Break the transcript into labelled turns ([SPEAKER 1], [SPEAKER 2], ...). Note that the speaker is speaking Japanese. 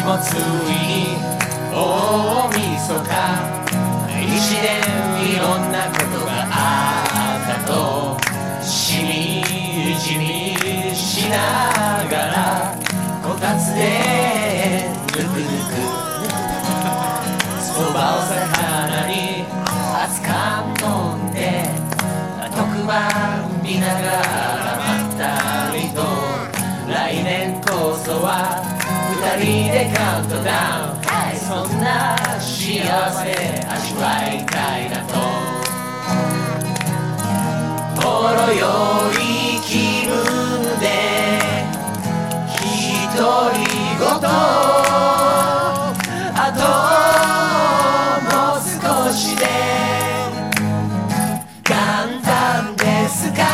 [SPEAKER 1] もついに大晦日、一年いろんなことがあったとしみじみしながらこたつでぬくぬくそばを魚に熱燗飲んで特番見ながらまったりと来年こそは二人でカウントダウン、そんな幸せ味わいたいなとほろ酔い気分で独り言あともう少しで簡単ですか